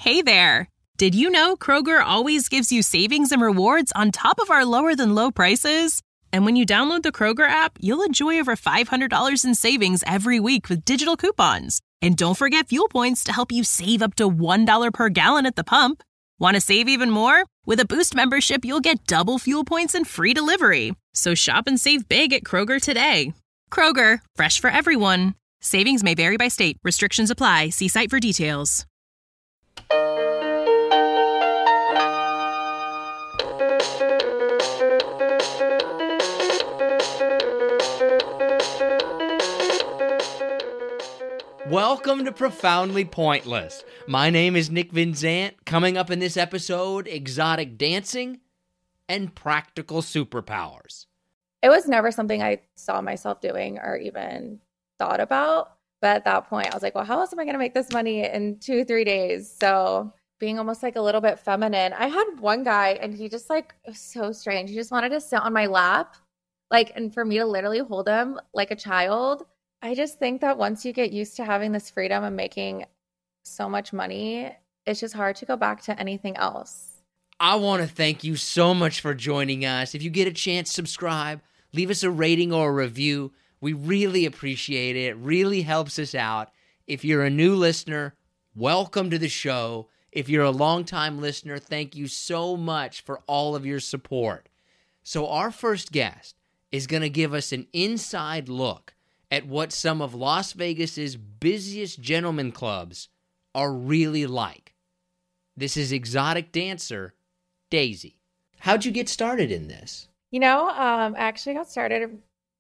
Hey there! Did you know Kroger always gives you savings and rewards on top of our lower-than-low prices? And when you download the Kroger app, you'll enjoy over $500 in savings every week with digital coupons. And don't forget fuel points to help you save up to $1 per gallon at the pump. Want to save even more? With a Boost membership, you'll get double fuel points and free delivery. So shop and save big at Kroger today. Kroger, fresh for everyone. Savings may vary by state. Restrictions apply. See site for details. Welcome to Profoundly Pointless. My name is Nick Vinzant. Coming up in this episode, exotic dancing and practical superpowers. It was never something I saw myself doing or even thought about. But at that point, I was like, well, how else am I going to make this money in 2-3 days? So being almost like a little bit feminine. I had one guy and he just like, it was so strange. He just wanted to sit on my lap, and for me to literally hold him like a child. I just think that once you get used to having this freedom and making so much money, it's just hard to go back to anything else. I want to thank you so much for joining us. If you get a chance, subscribe, leave us a rating or a review. We really appreciate it. It really helps us out. If you're a new listener, welcome to the show. If you're a longtime listener, thank you so much for all of your support. So our first guest is going to give us an inside look at what some of Las Vegas's busiest gentlemen clubs are really like. This is exotic dancer Daisy. How'd you get started in this? I actually got started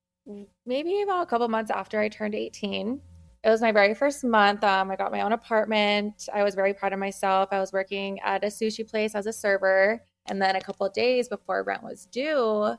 maybe about a couple months after I turned 18. It was my very first month. I got my own apartment. I was very proud of myself. I was working at a sushi place as a server. And then a couple of days before rent was due,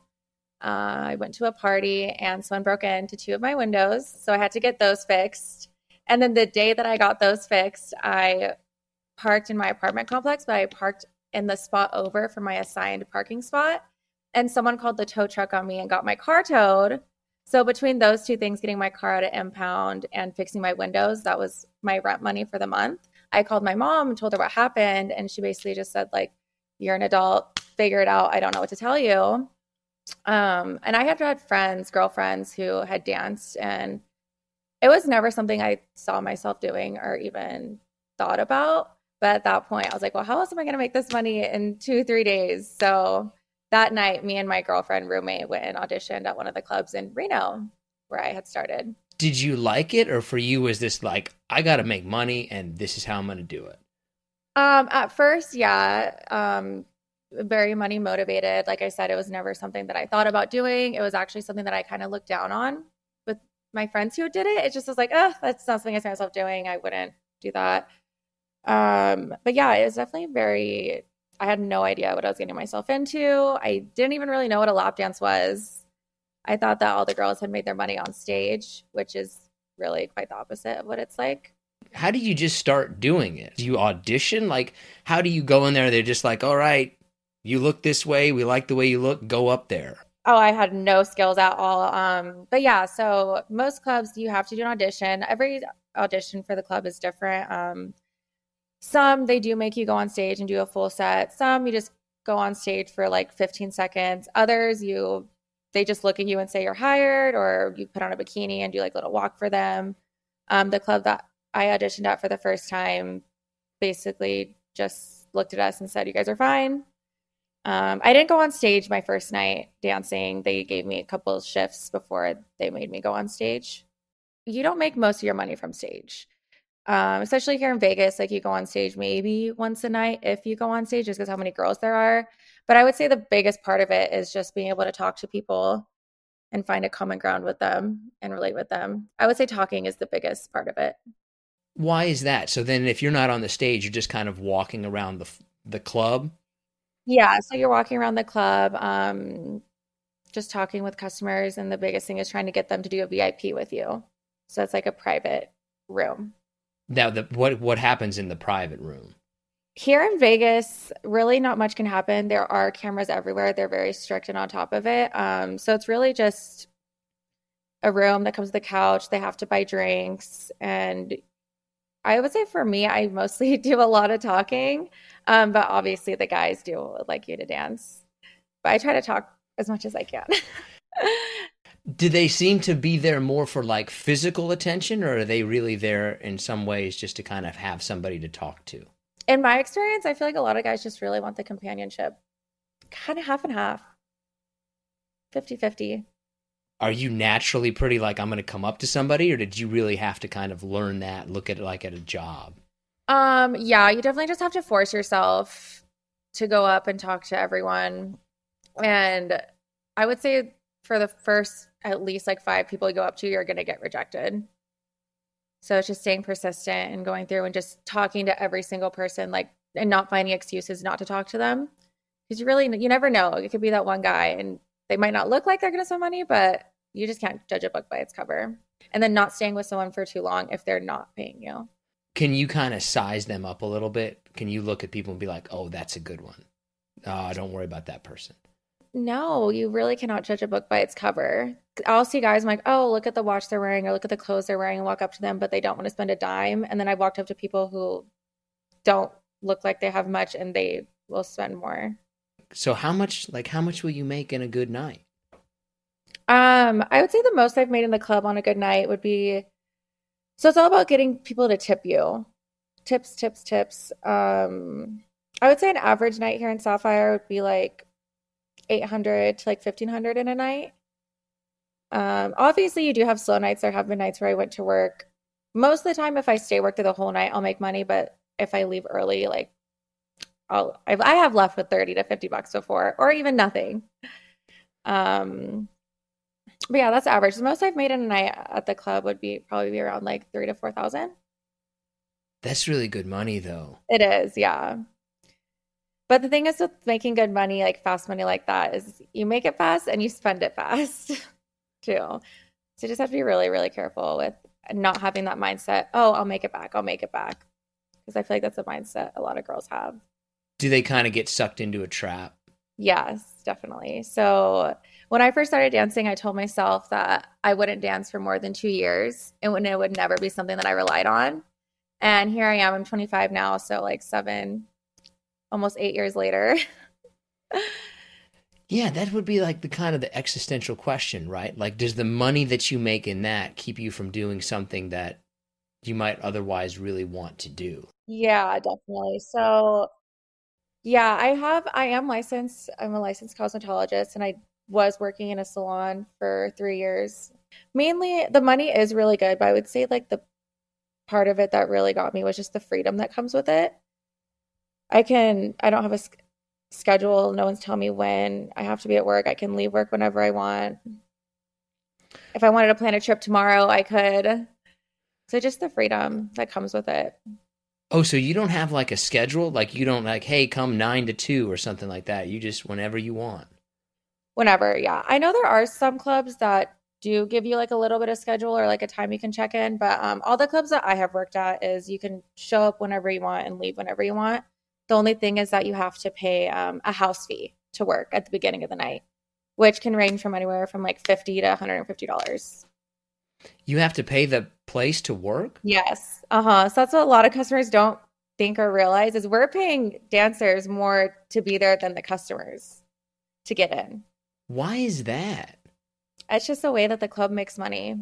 I went to a party and someone broke into 2 of my windows. So I had to get those fixed. And then the day that I got those fixed, I parked in my apartment complex, but I parked in the spot over from my assigned parking spot. And someone called the tow truck on me and got my car towed. So between those 2 things, getting my car out of impound and fixing my windows, that was my rent money for the month. I called my mom and told her what happened. And she basically just said, you're an adult, figure it out. I don't know what to tell you. And I had girlfriends who had danced, and it was never something I saw myself doing or even thought about. But at that point, I was like, well, how else am I going to make this money in 2-3 days? So that night, me and my girlfriend roommate went and auditioned at one of the clubs in Reno where I had started. Did you like it, or for you was this I got to make money and this is how I'm going to do it? At first, yeah. Very money motivated. Like I said, it was never something that I thought about doing. It was actually something that I kind of looked down on with my friends who did it. It just was like, that's not something I see myself doing. I wouldn't do that. But yeah, it was definitely I had no idea what I was getting myself into. I didn't even really know what a lap dance was. I thought that all the girls had made their money on stage, which is really quite the opposite of what it's like. How did you just start doing it? Do you audition? How do you go in there? They're just like, all right, you look this way. We like the way you look. Go up there. Oh, I had no skills at all. But yeah, so most clubs, you have to do an audition. Every audition for the club is different. Some, they do make you go on stage and do a full set. Some, you just go on stage for 15 seconds. Others, they just look at you and say you're hired, or you put on a bikini and do a little walk for them. The club that I auditioned at for the first time basically just looked at us and said, you guys are fine. I didn't go on stage my first night dancing. They gave me a couple of shifts before they made me go on stage. You don't make most of your money from stage. Especially here in Vegas, you go on stage maybe once a night if you go on stage, just because how many girls there are. But I would say the biggest part of it is just being able to talk to people and find a common ground with them and relate with them. I would say talking is the biggest part of it. Why is that? So then if you're not on the stage, you're just kind of walking around the club? Yeah, so you're walking around the club, just talking with customers, and the biggest thing is trying to get them to do a VIP with you. So it's like a private room. Now, what happens in the private room? Here in Vegas, really not much can happen. There are cameras everywhere. They're very strict and on top of it. So it's really just a room that comes with a couch. They have to buy drinks, and I would say for me, I mostly do a lot of talking. But obviously the guys do like you to dance. But I try to talk as much as I can. Do they seem to be there more for like physical attention, or are they really there in some ways just to kind of have somebody to talk to? In my experience, I feel like a lot of guys just really want the companionship. Kind of half and half, 50-50. Are you naturally pretty like, I'm going to come up to somebody, or did you really have to kind of learn that, look at it like at a job? Yeah, you definitely just have to force yourself to go up and talk to everyone. And I would say for the first at least like 5 people you go up to, you're going to get rejected. So it's just staying persistent and going through and just talking to every single person, like, and not finding excuses not to talk to them. Because you never know. It could be that one guy and they might not look like they're going to spend money, but you just can't judge a book by its cover. And then not staying with someone for too long if they're not paying you. Can you kind of size them up a little bit? Can you look at people and be like, oh, that's a good one. Oh, don't worry about that person. No, you really cannot judge a book by its cover. I'll see guys, I'm like, oh, look at the watch they're wearing or look at the clothes they're wearing and walk up to them, but they don't want to spend a dime. And then I've walked up to people who don't look like they have much and they will spend more. So how much will you make in a good night? I would say the most I've made in the club on a good night would be, so it's all about getting people to tip you. Tips. I would say an average night here in Sapphire would be like 800 to like 1,500 in a night. Obviously you do have slow nights. There have been nights where I went to work. Most of the time, if I stay work through the whole night, I'll make money. But if I leave early, like I have left with 30 to 50 bucks before, or even nothing. But yeah, that's average. The most I've made in a night at the club would probably be around like 3,000 to 4,000. That's really good money, though. It is, yeah. But the thing is with making good money, like fast money like that, is you make it fast and you spend it fast too. So you just have to be really, really careful with not having that mindset, oh, I'll make it back. Because I feel like that's a mindset a lot of girls have. Do they kind of get sucked into a trap? Yes, definitely. So when I first started dancing, I told myself that I wouldn't dance for more than 2 years and it would never be something that I relied on. And here I am, I'm 25 now, so like 7, almost 8 years later. Yeah, that would be like the existential question, right? Like, does the money that you make in that keep you from doing something that you might otherwise really want to do? Yeah, definitely. So yeah, I am licensed. I'm a licensed cosmetologist and I was working in a salon for 3 years. Mainly the money is really good, but I would say like the part of it that really got me was just the freedom that comes with it. I don't have a schedule. No one's telling me when I have to be at work. I can leave work whenever I want. If I wanted to plan a trip tomorrow, I could. So just the freedom that comes with it. Oh, so you don't have like a schedule? Like you don't like, hey, come 9 to 2 or something like that. You just whenever you want. Whenever, yeah. I know there are some clubs that do give you like a little bit of schedule or like a time you can check in, but all the clubs that I have worked at is you can show up whenever you want and leave whenever you want. The only thing is that you have to pay a house fee to work at the beginning of the night, which can range from anywhere from like $50 to $150. You have to pay the place to work? Yes. So that's what a lot of customers don't think or realize is we're paying dancers more to be there than the customers to get in. Why is that? It's just the way that the club makes money.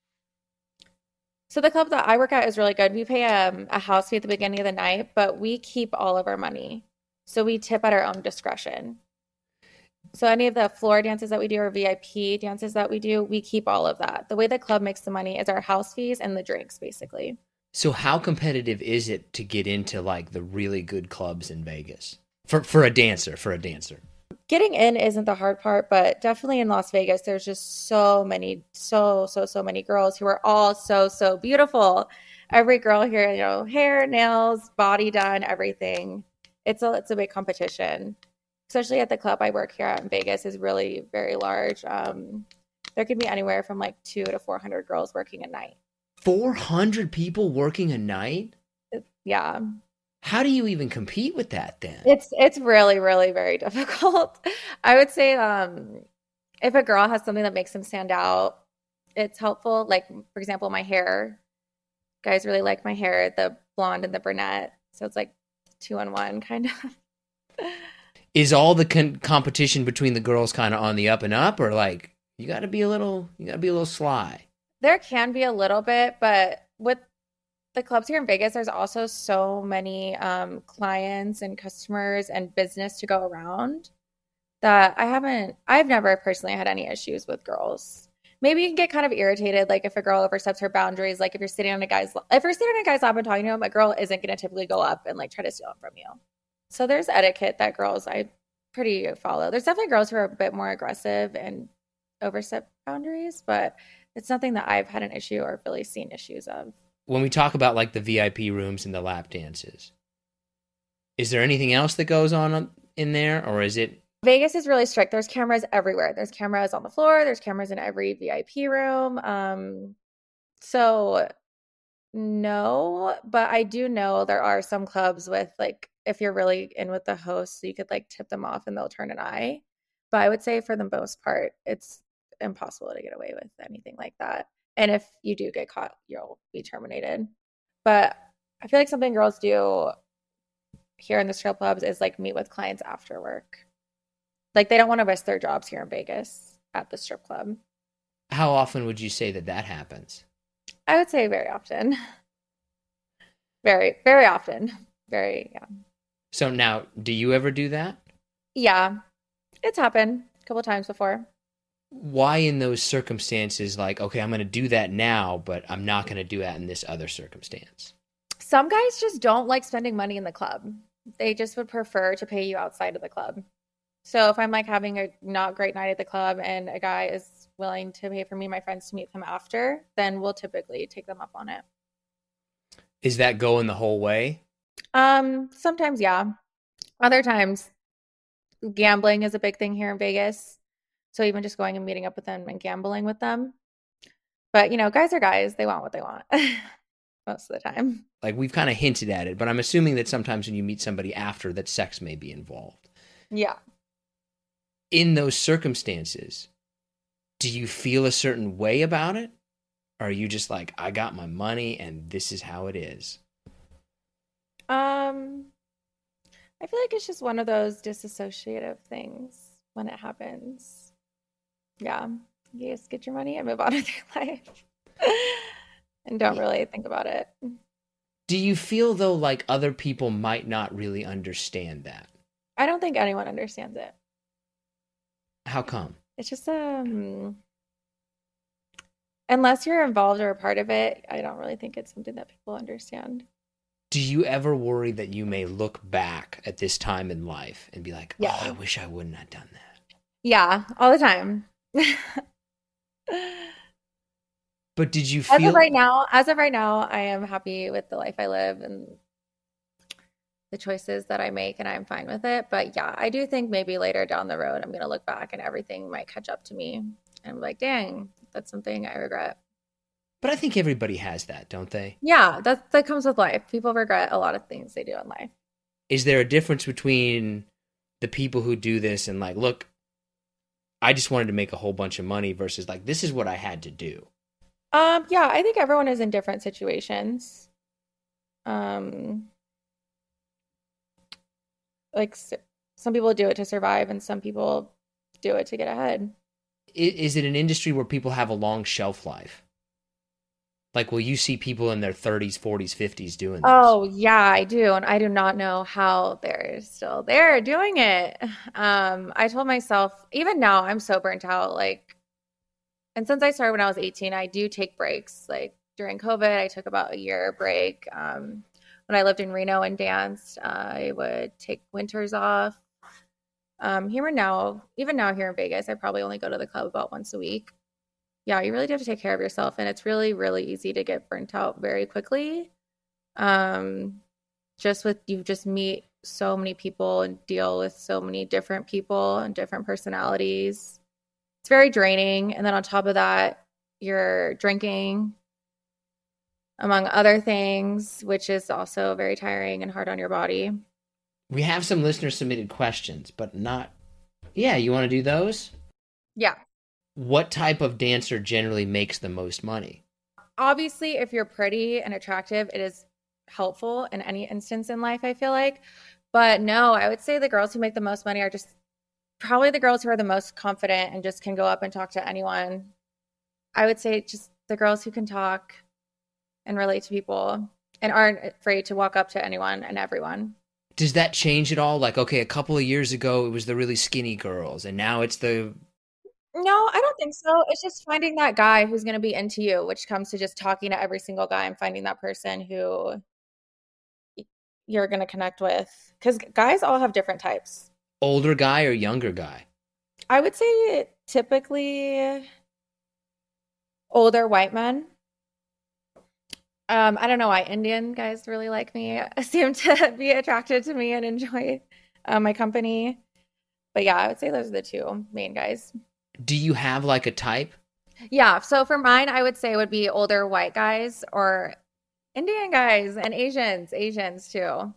So the club that I work at is really good. We pay a house fee at the beginning of the night, but we keep all of our money. So we tip at our own discretion. So any of the floor dances that we do or VIP dances that we do, we keep all of that. The way the club makes the money is our house fees and the drinks, basically. So how competitive is it to get into like the really good clubs in Vegas for a dancer? Getting in isn't the hard part, but definitely in Las Vegas, there's just so many girls who are all so beautiful. Every girl here, hair, nails, body done, everything. It's a big competition. Especially at the club I work here at in Vegas is really very large. There could be anywhere from like 200 to 400 girls working a night. 400 people working a night? Yeah. How do you even compete with that then? It's really, really very difficult. I would say if a girl has something that makes them stand out, it's helpful. Like, for example, my hair. Guys really like my hair, the blonde and the brunette. So it's like 2-in-1 kind of. Is all the competition between the girls kind of on the up and up, or like you got to be a little sly? There can be a little bit, but with the clubs here in Vegas, there's also so many clients and customers and business to go around that I've never personally had any issues with girls. Maybe you can get kind of irritated, like if a girl oversteps her boundaries, like if you're sitting on a guy's lap and talking to him, a girl isn't going to typically go up and like try to steal it from you. So there's etiquette that girls I pretty follow. There's definitely girls who are a bit more aggressive and overstep boundaries, but it's nothing that I've had an issue or really seen issues of. When we talk about like the VIP rooms and the lap dances, is there anything else that goes on in there, or is it? Vegas is really strict. There's cameras everywhere. There's cameras on the floor. There's cameras in every VIP room. So no, but I do know there are some clubs with like, if you're really in with the host, you could like tip them off and they'll turn an eye. But I would say for the most part, it's impossible to get away with anything like that. And if you do get caught, you'll be terminated. But I feel like something girls do here in the strip clubs is like meet with clients after work. Like they don't want to risk their jobs here in Vegas at the strip club. How often would you say that happens? I would say very often. Very, very often. Yeah. So now, do you ever do that? Yeah, it's happened a couple times before. Why in those circumstances, like, okay, I'm going to do that now, but I'm not going to do that in this other circumstance? Some guys just don't like spending money in the club. They just would prefer to pay you outside of the club. So if I'm like having a not great night at the club and a guy is willing to pay for me and my friends to meet them after, then we'll typically take them up on it. Is that going the whole way? Sometimes, yeah. Other times, gambling is a big thing here in Vegas. So even just going and meeting up with them and gambling with them. But, you know, guys are guys. They want what they want most of the time. Like we've kind of hinted at it, but I'm assuming that sometimes when you meet somebody after, that sex may be involved. Yeah. In those circumstances, do you feel a certain way about it? Or are you just like, I got my money and this is how it is? I feel like it's just one of those disassociative things when it happens. Yeah. You just get your money and move on with your life. And don't really think about it. Do you feel though like other people might not really understand that? I don't think anyone understands it. How come? It's just unless you're involved or a part of it, I don't really think it's something that people understand. Do you ever worry that you may look back at this time in life and be like, yeah. Oh, I wish I wouldn't have done that? Yeah, all the time. But did you feel... As of right now, I am happy with the life I live and the choices that I make, and I'm fine with it. But yeah, I do think maybe later down the road, I'm going to look back and everything might catch up to me. And I'm like, dang, that's something I regret. But I think everybody has that, don't they? Yeah, that comes with life. People regret a lot of things they do in life. Is there a difference between the people who do this and like, look, I just wanted to make a whole bunch of money versus like, this is what I had to do? Yeah, I think everyone is in different situations. Like some people do it to survive and some people do it to get ahead. Is it an industry where people have a long shelf life? Like, will you see people in their 30s, 40s, 50s doing this? Oh, yeah, I do. And I do not know how they're still there doing it. I told myself, even now, I'm so burnt out. Like, and since I started when I was 18, I do take breaks. Like, during COVID, I took about a year break. When I lived in Reno and danced, I would take winters off. Even now here in Vegas, I probably only go to the club about once a week. Yeah, you really do have to take care of yourself, and it's really, really easy to get burnt out very quickly. You just meet so many people and deal with so many different people and different personalities. It's very draining, and then on top of that, you're drinking, among other things, which is also very tiring and hard on your body. We have some listener submitted questions, but not... Yeah, you want to do those? Yeah. What type of dancer generally makes the most money? obviously, if you're pretty and attractive, it is helpful in any instance in life, I feel like. But no, I would say the girls who make the most money are just probably the girls who are the most confident and just can go up and talk to anyone. I would say just the girls who can talk and relate to people and aren't afraid to walk up to anyone and everyone. Does that change at all? Like, okay, a couple of years ago, it was the really skinny girls, and now it's the... No, I don't think so. It's just finding that guy who's going to be into you, which comes to just talking to every single guy and finding that person who you're going to connect with. Because guys all have different types. Older guy or younger guy? I would say typically older white men. I don't know why Indian guys really like me, seem to be attracted to me and enjoy my company. But yeah, I would say those are the two main guys. Do you have like a type? Yeah, so for mine, I would say it would be older white guys or Indian guys and Asians too.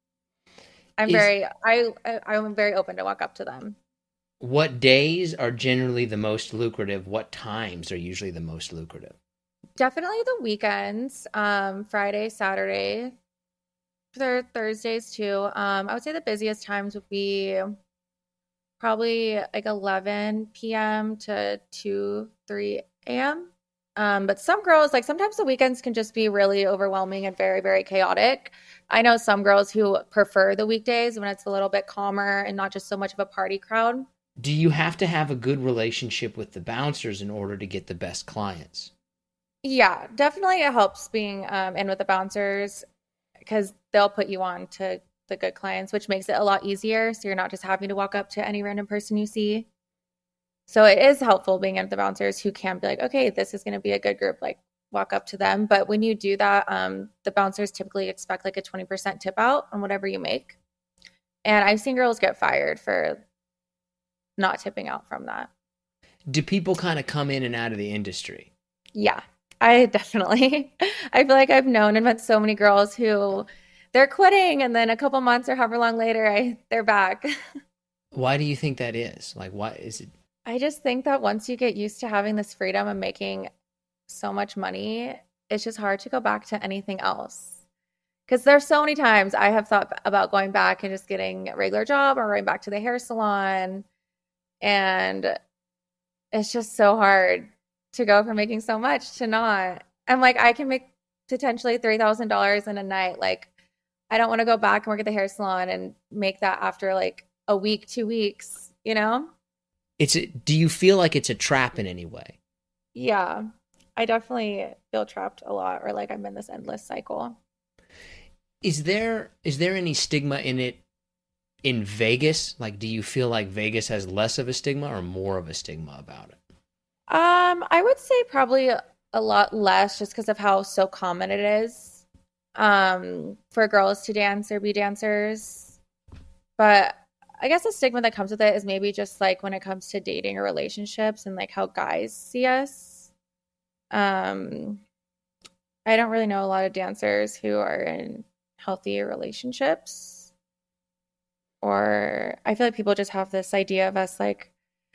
I'm very open to walk up to them. What days are generally the most lucrative? What times are usually the most lucrative? Definitely the weekends, Friday, Saturday, Thursdays too. I would say the busiest times would be probably like 11 p.m. to 2, 3 a.m. But some girls, like sometimes the weekends can just be really overwhelming and very, very chaotic. I know some girls who prefer the weekdays when it's a little bit calmer and not just so much of a party crowd. Do you have to have a good relationship with the bouncers in order to get the best clients? Yeah, definitely it helps being in with the bouncers because they'll put you on to the good clients, which makes it a lot easier. So you're not just having to walk up to any random person you see. So it is helpful being in with the bouncers who can be like, okay, this is going to be a good group, like walk up to them. But when you do that, the bouncers typically expect like a 20% tip out on whatever you make. And I've seen girls get fired for not tipping out from that. Do people kind of come in and out of the industry? Yeah, I definitely. I feel like I've known and met so many girls who they're quitting and then a couple months or however long later, they're back. Why do you think that is? Like, why is it? I just think that once you get used to having this freedom and making so much money, it's just hard to go back to anything else. Because there's so many times I have thought about going back and just getting a regular job or going back to the hair salon. And it's just so hard to go from making so much to not. I'm like, I can make potentially $3,000 in a night. Like, I don't want to go back and work at the hair salon and make that after like a week, 2 weeks, you know? Do you feel like it's a trap in any way? Yeah, I definitely feel trapped a lot, or like I'm in this endless cycle. Is there any stigma in it in Vegas? Like, do you feel like Vegas has less of a stigma or more of a stigma about it? I would say probably a lot less just because of how so common it is for girls to dance or be dancers. But I guess the stigma that comes with it is maybe just like when it comes to dating or relationships and like how guys see us. I don't really know a lot of dancers who are in healthy relationships. Or I feel like people just have this idea of us like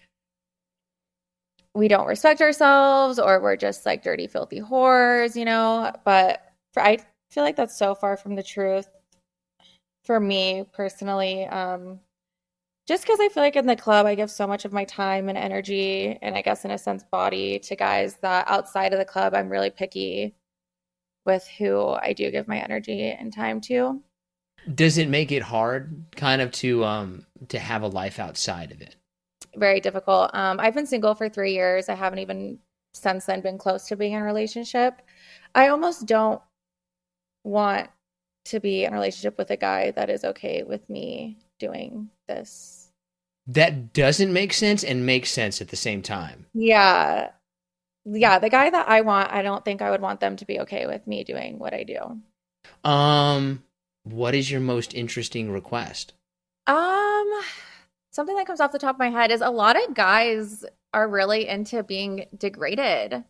we don't respect ourselves or we're just like dirty, filthy whores, you know? But I feel like that's so far from the truth for me personally. Just because I feel like in the club, I give so much of my time and energy and I guess in a sense body to guys that outside of the club, I'm really picky with who I do give my energy and time to. Does it make it hard kind of to have a life outside of it? Very difficult. I've been single for 3 years. I haven't even since then been close to being in a relationship. I almost don't want to be in a relationship with a guy that is okay with me doing this. That doesn't make sense and makes sense at the same time. Yeah. Yeah, the guy that I want, I don't think I would want them to be okay with me doing what I do. What is your most interesting request? Something that comes off the top of my head is a lot of guys are really into being degraded.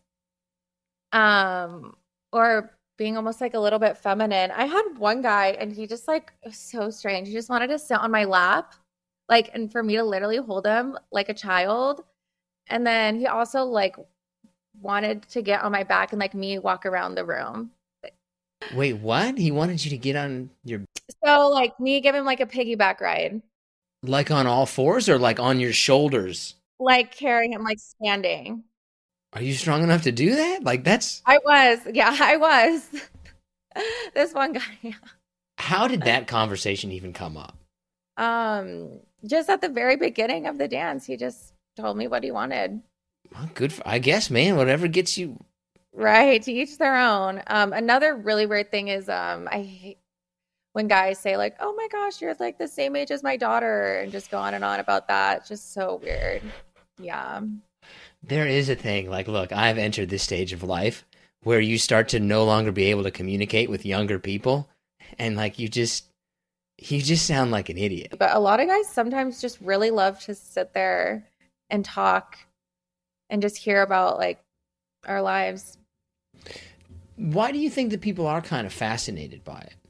Or being almost like a little bit feminine. I had one guy and he just like was so strange. He just wanted to sit on my lap, like, and for me to literally hold him like a child. And then he also like wanted to get on my back and like me walk around the room. Wait, what? He wanted you to get on your, So like me give him like a piggyback ride, like on all fours or like on your shoulders? like carry him like standing. Are you strong enough to do that? Like that's, I was, yeah, I was. This one guy, yeah. how did that conversation even come up? Just at the very beginning of the dance, he just told me what he wanted. Well, good for, I guess, man, whatever gets you. Right, to each their own. Another really weird thing is I hate when guys say like, "Oh my gosh, you're like the same age as my daughter," and just go on and on about that. It's just so weird. Yeah. There is a thing, like, look, I've entered this stage of life where you start to no longer be able to communicate with younger people, and like you just sound like an idiot. But a lot of guys sometimes just really love to sit there and talk and just hear about like our lives. Why do you think that people are kind of fascinated by it?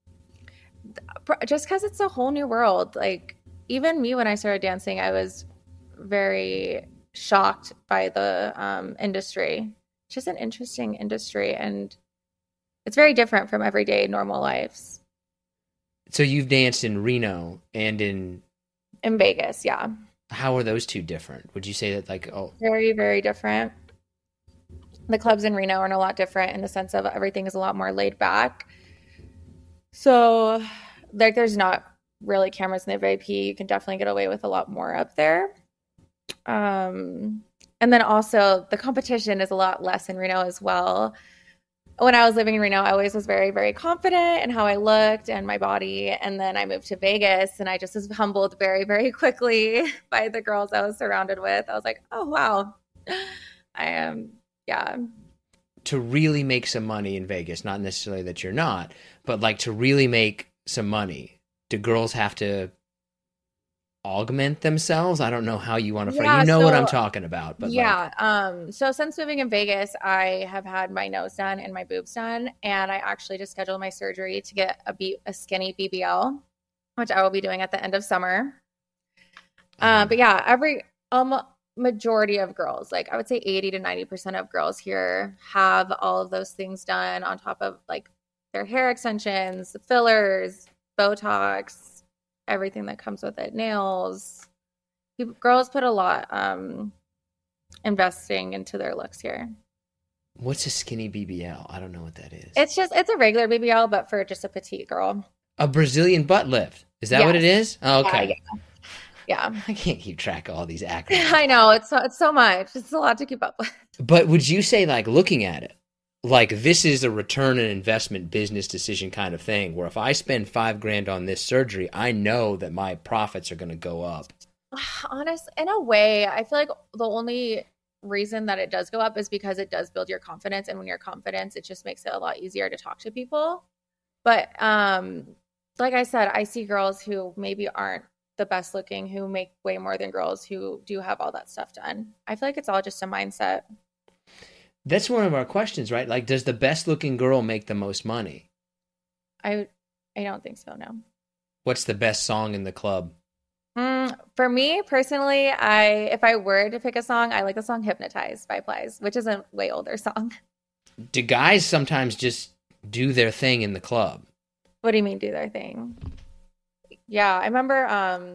Just because it's a whole new world. Like even me, when I started dancing, I was very shocked by the industry. It's just an interesting industry, and it's very different from everyday normal lives. So you've danced in Reno and in Vegas, yeah. How are those two different? Would you say that like, oh, Very, very different. The clubs in Reno are a lot different in the sense of everything is a lot more laid back. So like there's not really cameras in the VIP. You can definitely get away with a lot more up there. And then also the competition is a lot less in Reno as well. When I was living in Reno, I always was very, very confident in how I looked and my body. And then I moved to Vegas and I just was humbled very, very quickly by the girls I was surrounded with. I was like, oh, wow. I am, yeah. To really make some money in Vegas, not necessarily that you're not, but like to really make some money, do girls have to augment themselves? I don't know how you want to frame. You know what I'm talking about, but yeah. So since moving in Vegas, I have had my nose done and my boobs done, and I actually just scheduled my surgery to get a skinny BBL, which I will be doing at the end of summer. But yeah, every majority of girls, like I would say 80 to 90% of girls here have all of those things done on top of like their hair extensions, fillers, Botox, everything that comes with it, nails. Girls put a lot investing into their looks here. What's a skinny BBL? I don't know what that is. It's a regular BBL, but for just a petite girl. A Brazilian butt lift. Is that what it is? Oh, okay. Yeah. I can't keep track of all these acronyms. I know. It's so much. It's a lot to keep up with. But would you say, like, looking at it, like this is a return and investment business decision kind of thing, where if I spend $5,000 on this surgery, I know that my profits are going to go up? Honest, in a way, I feel like the only reason that it does go up is because it does build your confidence. And when you're confident, it just makes it a lot easier to talk to people. But like I said, I see girls who maybe aren't the best looking, who make way more than girls who do have all that stuff done. I feel like it's all just a mindset. That's one of our questions, right? Like, does the best looking girl make the most money? I don't think so, no. What's the best song in the club? For me personally, if I were to pick a song, I like the song Hypnotized by Plies, which is a way older song. Do guys sometimes just do their thing in the club? What do you mean do their thing? Yeah, I remember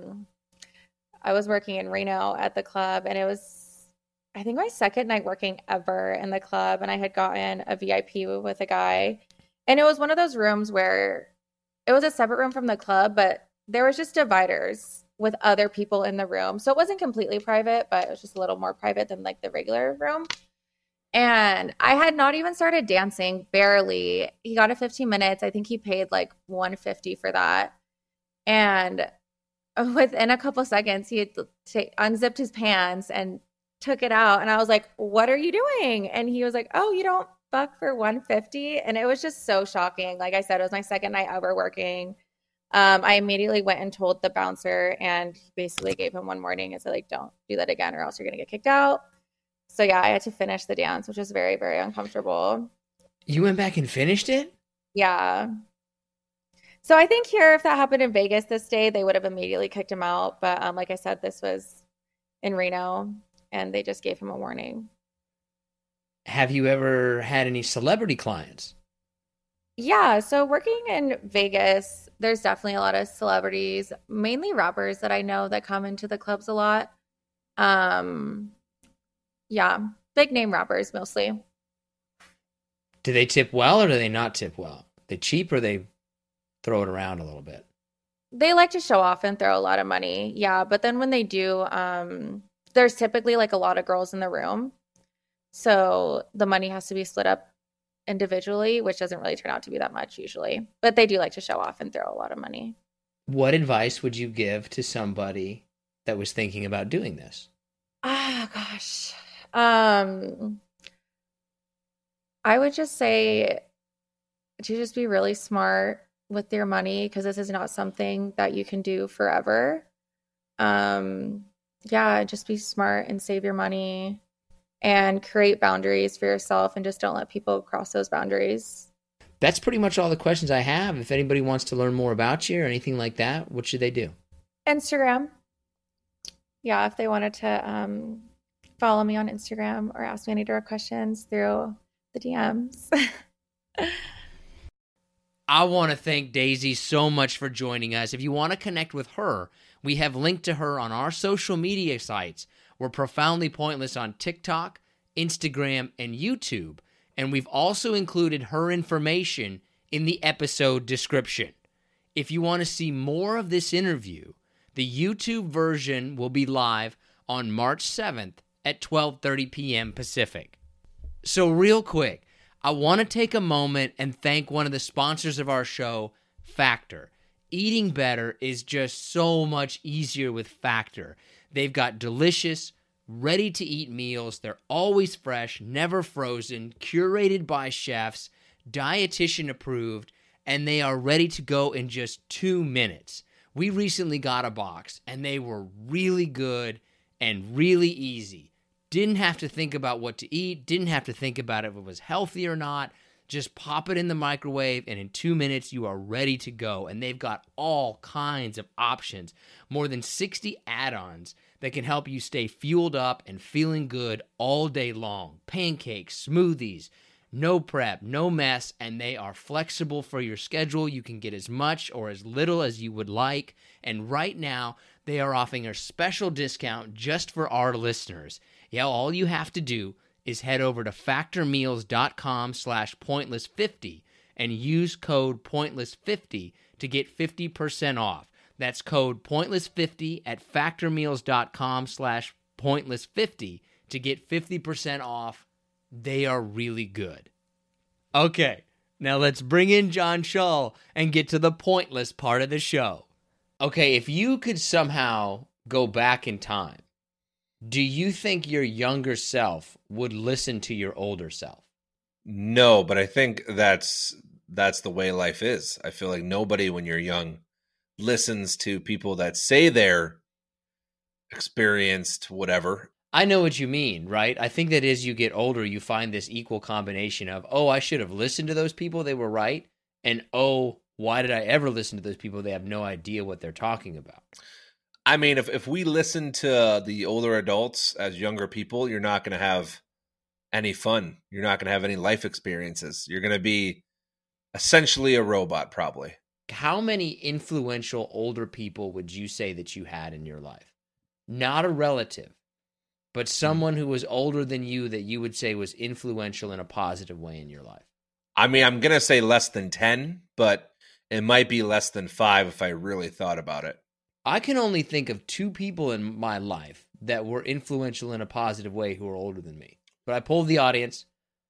I was working in Reno at the club, and it was, I think, my second night working ever in the club, and I had gotten a VIP with a guy, and it was one of those rooms where it was a separate room from the club, but there was just dividers with other people in the room. So it wasn't completely private, but it was just a little more private than like the regular room. And I had not even started dancing, barely. He got it 15 minutes. I think he paid like $150 for that. And within a couple seconds, he had unzipped his pants and took it out. And I was like, what are you doing? And he was like, oh, you don't fuck for $150? And it was just so shocking. Like I said, it was my second night ever working. I immediately went and told the bouncer, and he basically gave him one warning and said, like, don't do that again or else you're going to get kicked out. So yeah, I had to finish the dance, which was very, very uncomfortable. You went back and finished it? Yeah. So I think here, if that happened in Vegas this day, they would have immediately kicked him out. But like I said, this was in Reno, and they just gave him a warning. Have you ever had any celebrity clients? Yeah, so working in Vegas, there's definitely a lot of celebrities, mainly rappers that I know that come into the clubs a lot. Um, yeah, big name rappers mostly. Do they tip well or do they not tip well? They cheap or they throw it around a little bit? They like to show off and throw a lot of money. Yeah, but then when they do, there's typically like a lot of girls in the room. So the money has to be split up individually, which doesn't really turn out to be that much usually. But they do like to show off and throw a lot of money. What advice would you give to somebody that was thinking about doing this? Ah, gosh. I would just say to just be really smart with your money because this is not something that you can do forever. Um, yeah, just be smart and save your money and create boundaries for yourself and just don't let people cross those boundaries. That's pretty much all the questions I have. If anybody wants to learn more about you or anything like that, what should they do? Instagram. Yeah, if they wanted to follow me on Instagram or ask me any direct questions through the DMs. I want to thank Daisy so much for joining us. If you want to connect with her, we have linked to her on our social media sites. We're Profoundly Pointless on TikTok, Instagram, and YouTube. And we've also included her information in the episode description. If you want to see more of this interview, the YouTube version will be live on March 7th at 12:30 p.m. Pacific. So real quick, I want to take a moment and thank one of the sponsors of our show, Factor. Eating better is just so much easier with Factor. They've got delicious, ready-to-eat meals. They're always fresh, never frozen, curated by chefs, dietitian approved, and they are ready to go in just 2 minutes. We recently got a box, and they were really good and really easy. Didn't have to think about what to eat, didn't have to think about if it was healthy or not. Just pop it in the microwave, and in 2 minutes, you are ready to go. And they've got all kinds of options, more than 60 add-ons that can help you stay fueled up and feeling good all day long. Pancakes, smoothies, no prep, no mess, and they are flexible for your schedule. You can get as much or as little as you would like. And right now, they are offering a special discount just for our listeners. Yeah, all you have to do is head over to factormeals.com/pointless50 and use code pointless50 to get 50% off. That's code pointless50 at factormeals.com/pointless50 to get 50% off. They are really good. Okay, now let's bring in John Shull and get to the pointless part of the show. Okay, if you could somehow go back in time, do you think your younger self would listen to your older self? No, but I think that's the way life is. I feel like nobody when you're young listens to people that say they're experienced whatever. I know what you mean, right? I think that as you get older, you find this equal combination of, oh, I should have listened to those people, they were right, and oh, why did I ever listen to those people? They have no idea what they're talking about. I mean, if we listen to the older adults as younger people, you're not going to have any fun. You're not going to have any life experiences. You're going to be essentially a robot, probably. How many influential older people would you say that you had in your life? Not a relative, but someone who was older than you that you would say was influential in a positive way in your life. I mean, I'm going to say less than 10, but it might be less than 5 if I really thought about it. I can only think of 2 people in my life that were influential in a positive way who are older than me. But I polled the audience.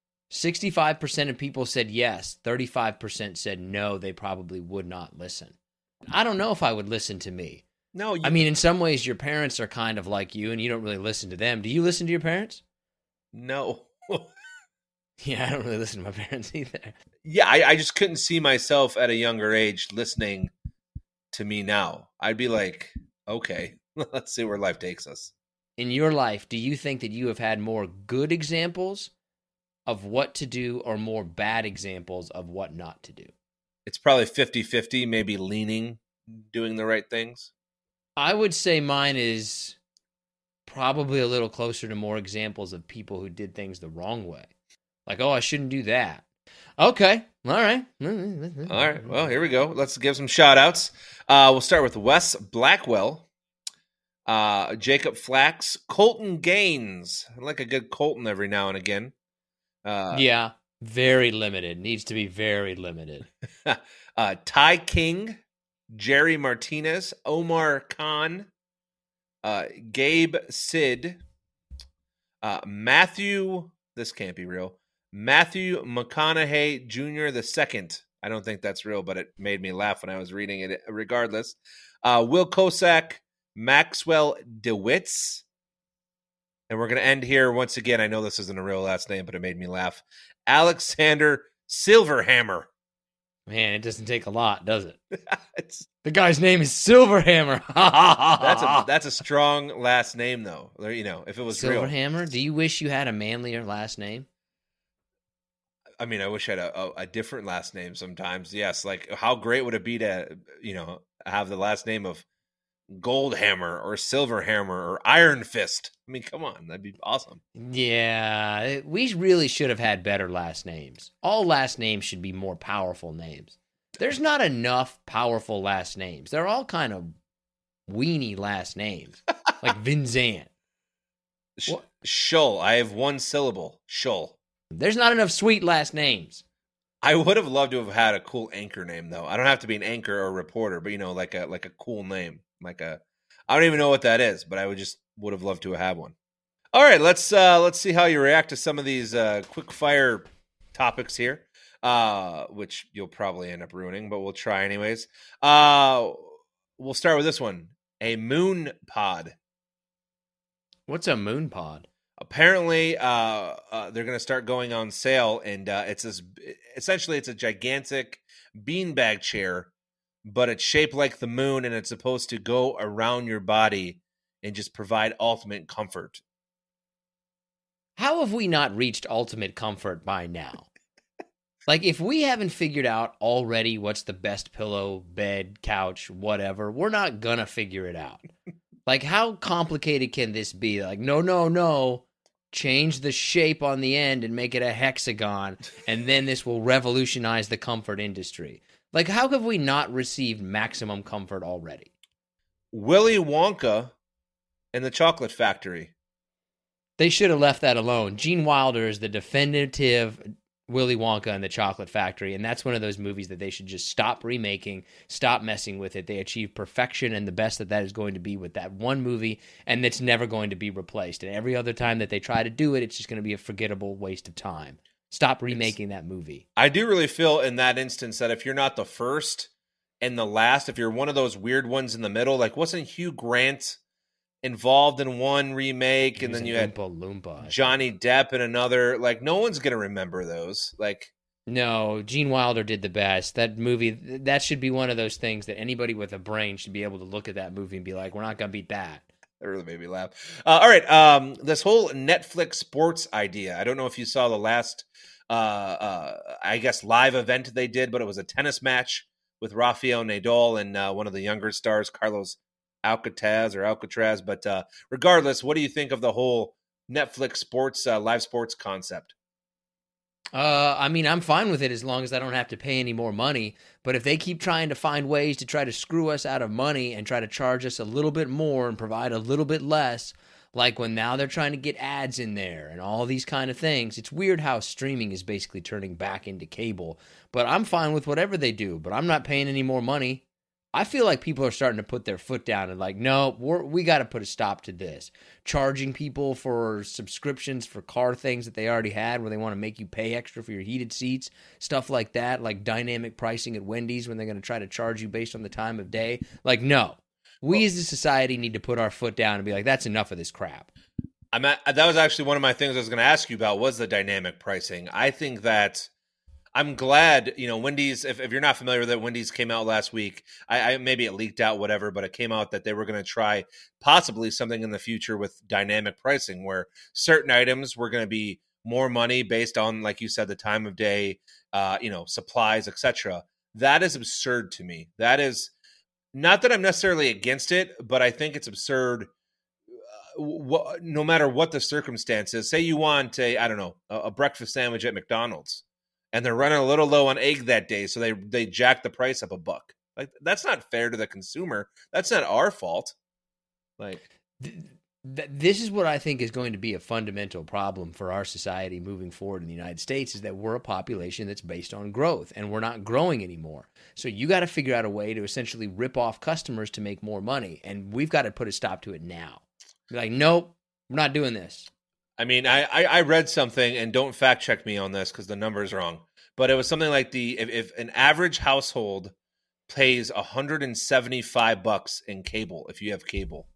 65% of people said yes. 35% said no, they probably would not listen. I don't know if I would listen to me. No, I mean, in some ways, your parents are kind of like you, and you don't really listen to them. Do you listen to your parents? No. Yeah, I don't really listen to my parents either. Yeah, I just couldn't see myself at a younger age listening to me now. I'd be like, okay, let's see where life takes us. In your life, do you think that you have had more good examples of what to do or more bad examples of what not to do? It's probably 50-50, maybe leaning, doing the right things. I would say mine is probably a little closer to more examples of people who did things the wrong way. Like, oh, I shouldn't do that. Okay. All right. All right. Well, here we go. Let's give some shout outs. We'll start with Wes Blackwell, Jacob Flax, Colton Gaines. I like a good Colton every now and again. Yeah. Very limited. Needs to be very limited. Ty King, Jerry Martinez, Omar Khan, Gabe Sid, Matthew, this can't be real, Matthew McConaughey Jr. II. I don't think that's real, but it made me laugh when I was reading it regardless. Will Kosak, Maxwell DeWitz. And we're going to end here once again. I know this isn't a real last name, but it made me laugh. Alexander Silverhammer. Man, it doesn't take a lot, does it? The guy's name is Silverhammer. That's a strong last name, though. You know, if it was Silverhammer. real. Do you wish you had a manlier last name? I mean, I wish I had a different last name sometimes. Yes, like how great would it be to, you know, have the last name of Goldhammer or Silverhammer or Iron Fist? I mean, come on, that'd be awesome. Yeah, we really should have had better last names. All last names should be more powerful names. There's not enough powerful last names. They're all kind of weenie last names, like Vinzant. Shull. I have one syllable. Shull. There's not enough sweet last names. I would have loved to have had a cool anchor name, though. I don't have to be an anchor or a reporter, but you know, like a cool name, I don't even know what that is, but I would have loved to have one. All right, let's see how you react to some of these quick fire topics here, which you'll probably end up ruining, but we'll try anyways. We'll start with this one: a moon pod. What's a moon pod? Apparently, they're going to start going on sale, and it's a gigantic beanbag chair, but it's shaped like the moon, and it's supposed to go around your body and just provide ultimate comfort. How have we not reached ultimate comfort by now? Like, if we haven't figured out already what's the best pillow, bed, couch, whatever, we're not gonna figure it out. Like, how complicated can this be? Like, no. Change the shape on the end and make it a hexagon, and then this will revolutionize the comfort industry. Like, how have we not received maximum comfort already? Willy Wonka and the Chocolate Factory. They should have left that alone. Gene Wilder is the definitive Willy Wonka and the Chocolate Factory, and that's one of those movies that they should just stop remaking, stop messing with it. They achieve perfection, and the best that is going to be with that one movie, and it's never going to be replaced. And every other time that they try to do it, it's just going to be a forgettable waste of time. Stop remaking that movie. I do really feel in that instance that if you're not the first and the last, if you're one of those weird ones in the middle, like wasn't Hugh Grant involved in one remake, and then you had Loompa, Johnny Depp in another? Like, no one's gonna remember those. Like, no, Gene Wilder did the best. That movie, that should be one of those things that anybody with a brain should be able to look at that movie and be like, we're not gonna beat that. That really made me laugh. All right, this whole Netflix sports idea. I don't know if you saw the last, I guess, live event they did, but it was a tennis match with Rafael Nadal and one of the younger stars, Carlos Alcaraz. But regardless, what do you think of the whole Netflix sports, live sports concept? I mean, I'm fine with it as long as I don't have to pay any more money. But if they keep trying to find ways to try to screw us out of money and try to charge us a little bit more and provide a little bit less, like when now they're trying to get ads in there and all these kind of things, it's weird how streaming is basically turning back into cable. But I'm fine with whatever they do, but I'm not paying any more money. I feel like people are starting to put their foot down and like, no, we got to put a stop to this. Charging people for subscriptions for car things that they already had where they want to make you pay extra for your heated seats, stuff like that, like dynamic pricing at Wendy's when they're going to try to charge you based on the time of day. Like, no. We as a society need to put our foot down and be like, that's enough of this crap. That was actually one of my things I was going to ask you about was the dynamic pricing. I think that I'm glad, Wendy's, if you're not familiar with it, Wendy's came out last week. I maybe it leaked out, whatever, but it came out that they were going to try possibly something in the future with dynamic pricing where certain items were going to be more money based on, like you said, the time of day, supplies, etc. That is absurd to me. That is not that I'm necessarily against it, but I think it's absurd no matter what the circumstances, say you want a breakfast sandwich at McDonald's, and they're running a little low on egg that day, so they jack the price up $1. Like, that's not fair to the consumer. That's not our fault. Like, this is what I think is going to be a fundamental problem for our society moving forward in the United States, is that we're a population that's based on growth, and we're not growing anymore. So you got to figure out a way to essentially rip off customers to make more money, and we've got to put a stop to it now. Be like, nope, we're not doing this. I mean, I read something, and don't fact check me on this because the number is wrong, but it was something like if an average household pays $175 in cable, if you have cable.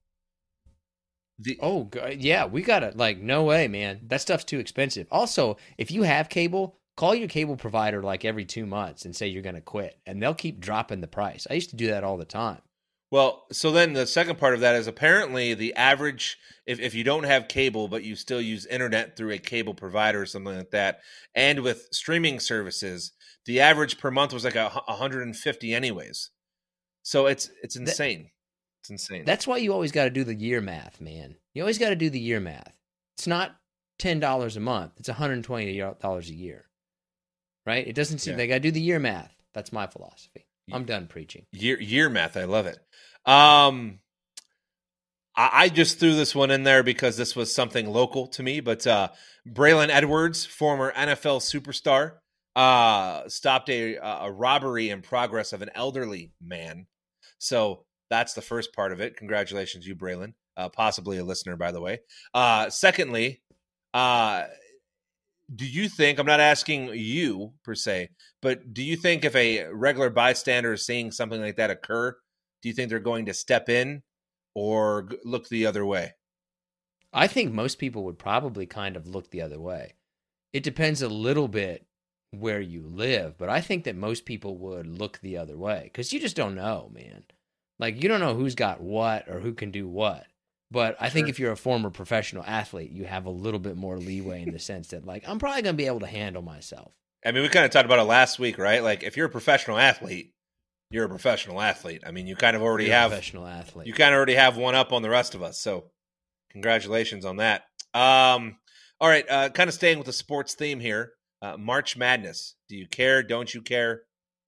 Yeah, we gotta, like, no way, man. That stuff's too expensive. Also, if you have cable, call your cable provider like every 2 months and say you're gonna quit, and they'll keep dropping the price. I used to do that all the time. Well, so then the second part of that is apparently the average, if you don't have cable but you still use internet through a cable provider or something like that, and with streaming services, the average per month was like $150 anyways. So it's insane. It's insane. That's why you always got to do the year math, man. You always got to do the year math. It's not $10 a month. It's $120 a year, right? It doesn't seem, they got to do the year math. That's my philosophy. I'm done preaching. Year math. I love it. I just threw this one in there because this was something local to me, but Braylon Edwards, former NFL superstar, stopped a robbery in progress of an elderly man. So that's the first part of it. Congratulations, you, Braylon. Possibly a listener, by the way. Secondly, do you think, I'm not asking you per se, but do you think if a regular bystander is seeing something like that occur, do you think they're going to step in or look the other way? I think most people would probably kind of look the other way. It depends a little bit where you live, but I think that most people would look the other way because you just don't know, man. Like, you don't know who's got what or who can do what. But I think if you're a former professional athlete, you have a little bit more leeway in the sense that, like, I'm probably going to be able to handle myself. I mean, we kind of talked about it last week, right? Like, if you're a professional athlete, you're a professional athlete. I mean, you kind of already have a professional athlete. You kind of already have one up on the rest of us. So, congratulations on that. All right, kind of staying with the sports theme here. March Madness. Do you care? Don't you care?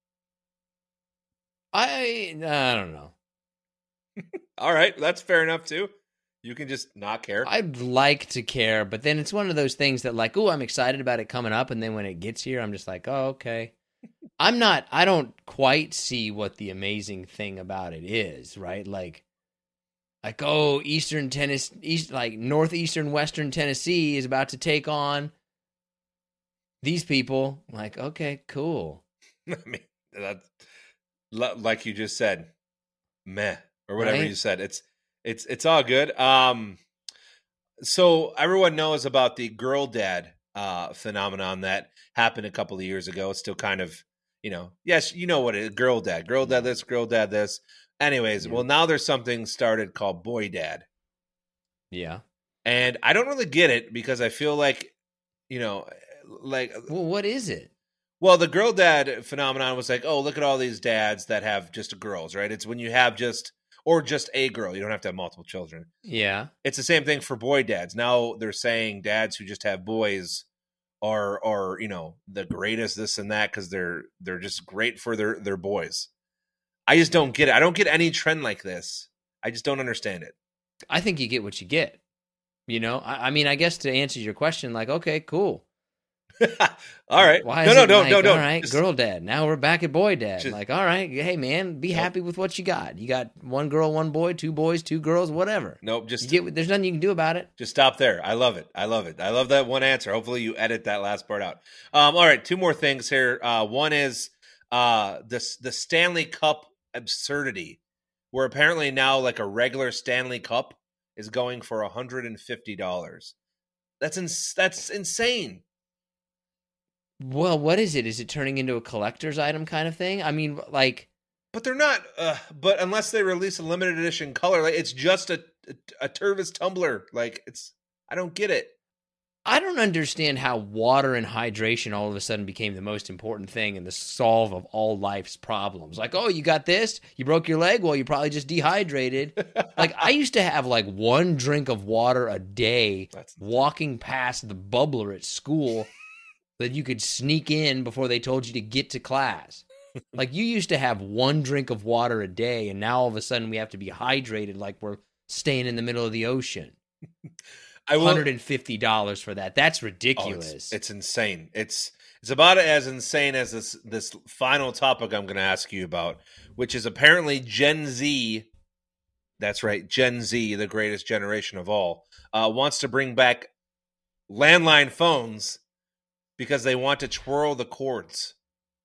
I don't know. All right, that's fair enough too. You can just not care. I'd like to care, but then it's one of those things that, like, oh, I'm excited about it coming up, and then when it gets here, I'm just like, oh, okay. I don't quite see what the amazing thing about it is, right? Like, oh, northeastern, western Tennessee is about to take on these people. Like, okay, cool. I mean, that's like you just said, meh, or whatever you said. It's all good. So everyone knows about the girl dad phenomenon that happened a couple of years ago. It's still kind of, yes, you know what it is, girl dad this, girl dad this. Anyways, well, now there's something started called boy dad. Yeah. And I don't really get it because I feel like, well, what is it? Well, the girl dad phenomenon was like, oh, look at all these dads that have just girls, right? It's when you have just a girl. You don't have to have multiple children. Yeah. It's the same thing for boy dads. Now they're saying dads who just have boys are the greatest, this and that, because they're just great for their boys. I just don't get it. I don't get any trend like this. I just don't understand it. I think you get what you get. I mean, I guess to answer your question, like, okay, cool. All right. Why is no. All right, just, girl dad. Now we're back at boy dad. Like, all right, hey man, be happy with what you got. You got one girl, one boy, two boys, two girls, whatever. Nope. There's nothing you can do about it. Just stop there. I love it. I love that one answer. Hopefully you edit that last part out. All right, two more things here. One is the Stanley Cup absurdity, where apparently now like a regular Stanley Cup is going for $150. That's insane. Well, what is it? Is it turning into a collector's item kind of thing? I mean, like... But they're not... but unless they release a limited edition color, like it's just a Tervis tumbler. Like, it's... I don't get it. I don't understand how water and hydration all of a sudden became the most important thing in the solve of all life's problems. Like, oh, you got this? You broke your leg? Well, you probably just dehydrated. Like, I used to have like 1 drink of water a day walking past the bubbler at school that you could sneak in before they told you to get to class. Like, you used to have 1 drink of water a day, and now all of a sudden we have to be hydrated like we're staying in the middle of the ocean. $150 for that. That's ridiculous. It's insane. It's about as insane as this final topic I'm going to ask you about, which is apparently Gen Z. That's right, Gen Z, the greatest generation of all, wants to bring back landline phones because they want to twirl the cords.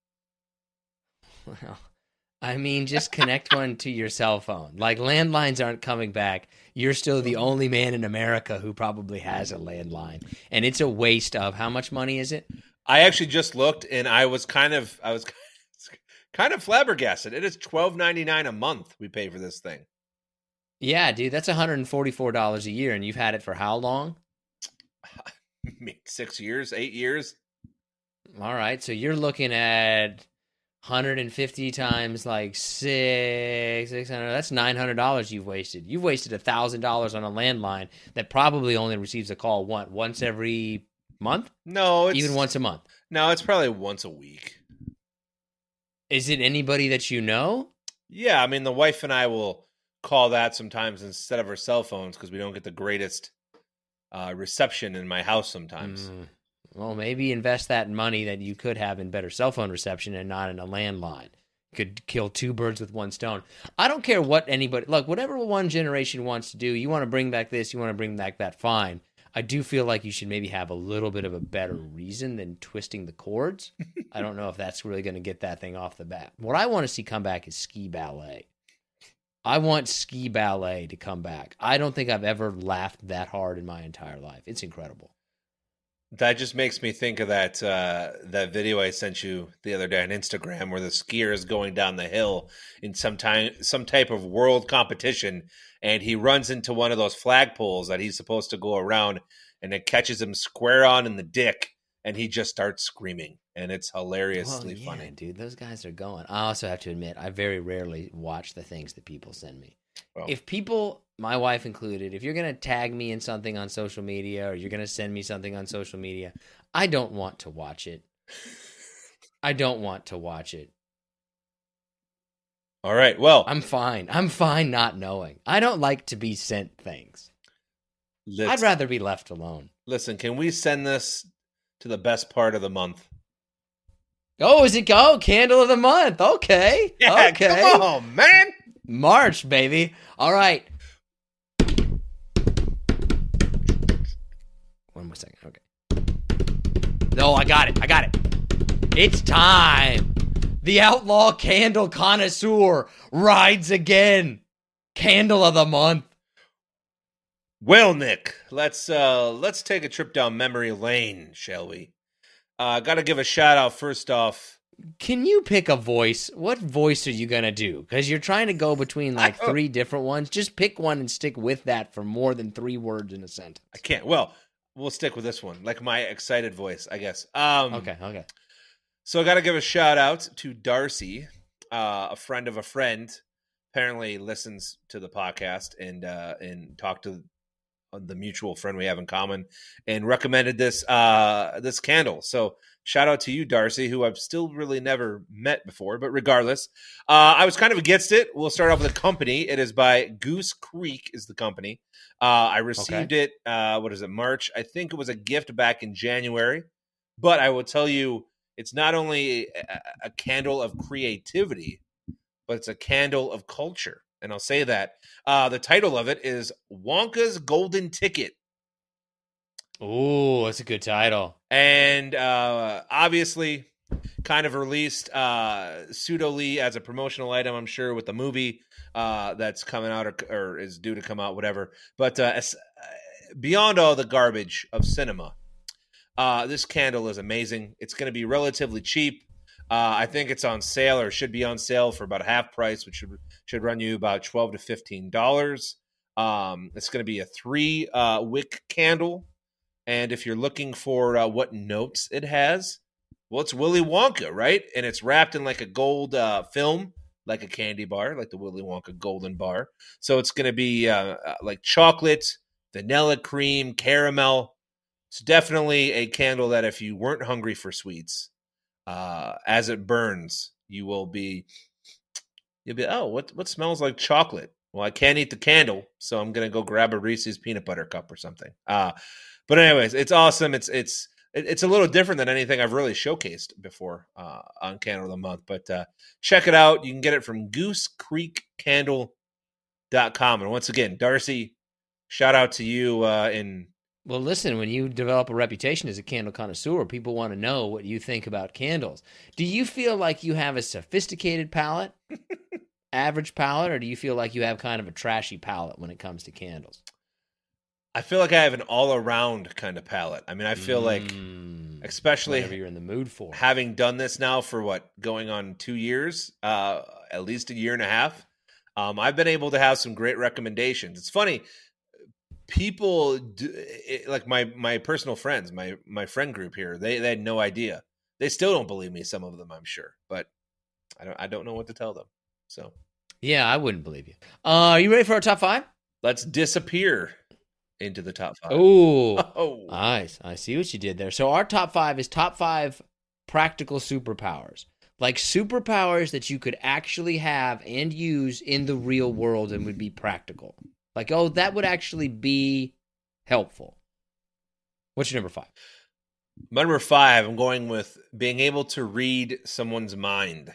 Well, I mean, just connect one to your cell phone. Like, landlines aren't coming back. You're still the only man in America who probably has a landline. And it's a waste of, how much money is it? I actually just looked, and I was kind of flabbergasted. It is $12.99 a month we pay for this thing. Yeah, dude, that's $144 a year, and you've had it for how long? 6 years, 8 years. All right, so you're looking at 150 times like 600. That's $900 you've wasted. You've wasted $1,000 on a landline that probably only receives a call once every month. No, even once a month. No, it's probably once a week. Is it anybody that you know? Yeah, I mean, the wife and I will call that sometimes instead of our cell phones because we don't get the greatest reception in my house sometimes. Well, maybe invest that money that you could have in better cell phone reception and not in a landline. Could kill 2 birds with 1 stone. I don't care what anybody... Look, whatever one generation wants to do, you want to bring back this, you want to bring back that, fine. I do feel like you should maybe have a little bit of a better reason than twisting the cords. I don't know if that's really going to get that thing off the bat. What I want to see come back is ski ballet. I want ski ballet to come back. I don't think I've ever laughed that hard in my entire life. It's incredible. That just makes me think of that video I sent you the other day on Instagram where the skier is going down the hill in some type of world competition, and he runs into one of those flagpoles that he's supposed to go around, and it catches him square on in the dick, and he just starts screaming, and it's hilariously funny. Dude, those guys are going. I also have to admit, I very rarely watch the things that people send me. Well, if people, my wife included, if you're going to tag me in something on social media or you're going to send me something on social media, I don't want to watch it. I don't want to watch it. All right, well. I'm fine. I'm fine not knowing. I don't like to be sent things. I'd rather be left alone. Listen, can we send this to the best part of the month? Oh, is it go? Candle of the month. Okay. Yeah, okay. Come on, man. March, baby. All right. One more second. Okay. No, I got it. It's time. The outlaw candle connoisseur rides again. Candle of the month. Well, Nick, let's take a trip down memory lane, shall we? Got to give a shout out first off. Can you pick a voice? What voice are you going to do? Because you're trying to go between like 3 different ones. Just pick one and stick with that for more than 3 words in a sentence. I can't. Well, we'll stick with this one. Like my excited voice, I guess. Okay. So I got to give a shout out to Darcy, a friend of a friend. Apparently listens to the podcast and talked to the mutual friend we have in common and recommended this candle. So shout out to you, Darcy, who I've still really never met before, but regardless, I was kind of against it. We'll start off with the company. It is by Goose Creek is the company. I received it, March? I think it was a gift back in January, but I will tell you, it's not only a candle of creativity, but it's a candle of culture. And I'll say that. The title of it is Wonka's Golden Ticket. Oh, that's a good title. And obviously kind of released pseudo-ly as a promotional item, I'm sure, with the movie that's coming out or is due to come out, whatever. But beyond all the garbage of cinema, this candle is amazing. It's going to be relatively cheap. I think it's on sale or should be on sale for about half price, which should run you about $12 to $15. It's going to be a 3 wick candle. And if you're looking for what notes it has, well, it's Willy Wonka, right? And it's wrapped in like a gold film, like a candy bar, like the Willy Wonka golden bar. So it's going to be like chocolate, vanilla cream, caramel. It's definitely a candle that if you weren't hungry for sweets, as it burns, you'll be, oh, what smells like chocolate? Well, I can't eat the candle, so I'm going to go grab a Reese's peanut butter cup or something. But anyways, it's awesome. It's a little different than anything I've really showcased before on Candle of the Month. But check it out. You can get it from GooseCreekCandle.com. And once again, Darcy, shout out to you Well, listen, when you develop a reputation as a candle connoisseur, people want to know what you think about candles. Do you feel like you have a sophisticated palate, average palate, or do you feel like you have kind of a trashy palate when it comes to candles? I feel like I have an all-around kind of palate. I mean, I feel like, especially whatever you're in the mood for, having done this now for going on 2 years, at least a year and a half, I've been able to have some great recommendations. It's funny, people like my personal friends, my friend group here, they had no idea. They still don't believe me. Some of them, I'm sure, but I don't know what to tell them. So yeah, I wouldn't believe you. Are you ready for our top 5? Let's disappear into the top 5. Oh, nice. I see what you did there. So our top 5 is top 5 practical superpowers. Like superpowers that you could actually have and use in the real world and would be practical. Like, oh, that would actually be helpful. What's your number 5? My number 5, I'm going with being able to read someone's mind.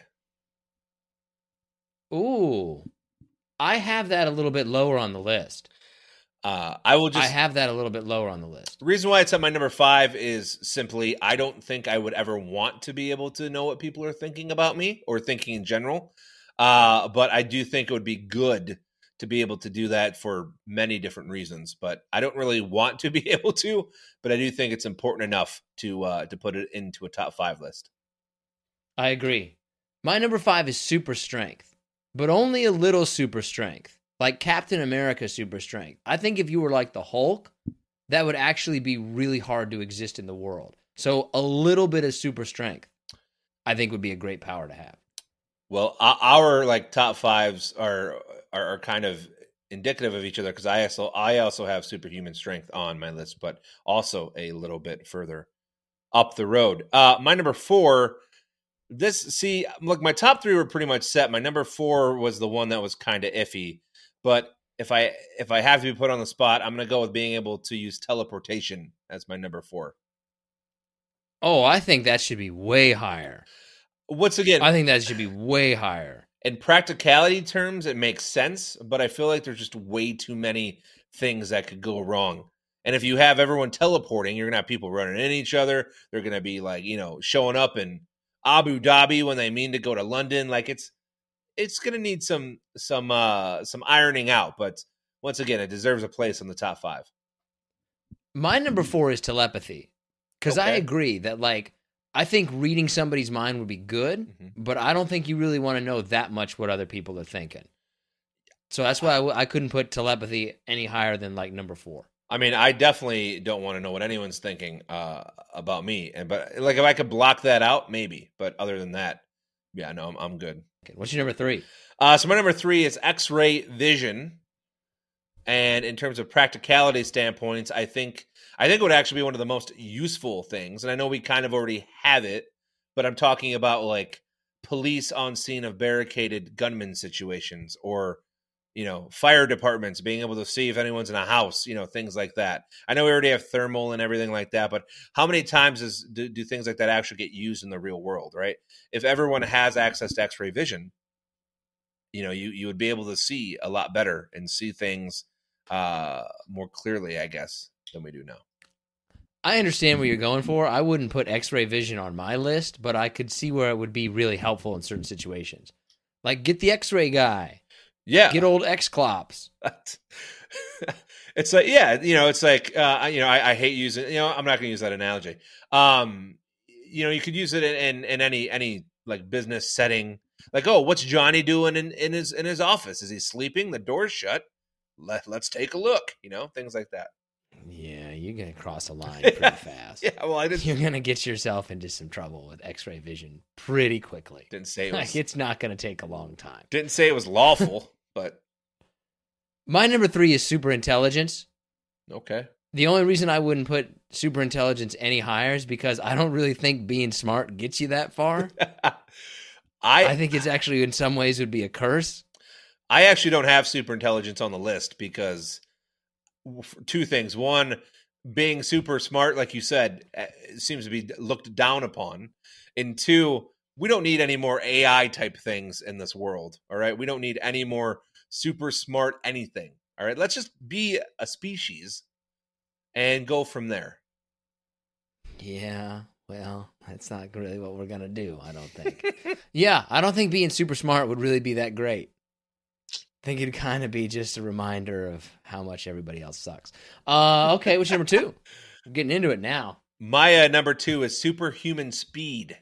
Ooh. I have that a little bit lower on the list. I have that a little bit lower on the list. The reason why it's at my number 5 is simply I don't think I would ever want to be able to know what people are thinking about me or thinking in general. But I do think it would be good to be able to do that for many different reasons. But I don't really want to be able to, but I do think it's important enough to put it into a top 5 list. I agree. My number 5 is super strength, but only a little super strength. Like Captain America super strength. I think if you were like the Hulk, that would actually be really hard to exist in the world. So a little bit of super strength, I think, would be a great power to have. Well, our top 5s are kind of indicative of each other because I also have superhuman strength on my list, but also a little bit further up the road. My number 4. My top 3 were pretty much set. My number 4 was the one that was kind of iffy. But if I have to be put on the spot, I'm going to go with being able to use teleportation as my number 4. Oh, I think that should be way higher. Once again, I think that should be way higher. In practicality terms, it makes sense, but I feel like there's just way too many things that could go wrong. And if you have everyone teleporting, you're going to have people running into each other. They're going to be showing up in Abu Dhabi when they mean to go to London. Like it's going to need some ironing out, but once again, it deserves a place on the top 5. My number 4 is telepathy, because I agree that I think reading somebody's mind would be good, but I don't think you really want to know that much what other people are thinking. So that's why I couldn't put telepathy any higher than number 4. I mean, I definitely don't want to know what anyone's thinking about me, but if I could block that out, maybe. But other than that, yeah, no, I'm good. Okay, what's your number 3? So my number 3 is X-ray vision. And in terms of practicality standpoints, I think it would actually be one of the most useful things. And I know we kind of already have it, but I'm talking about police on scene of barricaded gunman situations or, fire departments being able to see if anyone's in a house, things like that. I know we already have thermal and everything like that, but how many times do things like that actually get used in the real world, right? If everyone has access to X-ray vision, you would be able to see a lot better and see things more clearly, I guess, than we do now. I understand what you're going for. I wouldn't put X-ray vision on my list, but I could see where it would be really helpful in certain situations. Like, get the X-ray guy. Yeah. Get old X-Clops. It's I hate using, I'm not going to use that analogy. You could use it in any business setting. What's Johnny doing in his office? Is he sleeping? The door's shut. Let's take a look, things like that. Yeah. you're going to cross a line pretty fast. Yeah, well, You're going to get yourself into some trouble with X-ray vision pretty quickly. Didn't say it was, it's not going to take a long time. Didn't say it was lawful, but my number 3 is super intelligence. Okay. The only reason I wouldn't put super intelligence any higher is because I don't really think being smart gets you that far. I think it's actually in some ways would be a curse. I actually don't have super intelligence on the list because 2 things. One, being super smart, like you said, seems to be looked down upon. And 2, we don't need any more AI type things in this world. All right. We don't need any more super smart anything. All right. Let's just be a species and go from there. Yeah, well, that's not really what we're going to do, I don't think. Yeah, I don't think being super smart would really be that great. I think it'd kind of be just a reminder of how much everybody else sucks. Okay, what's number 2? I'm getting into it now. My number 2 is superhuman speed.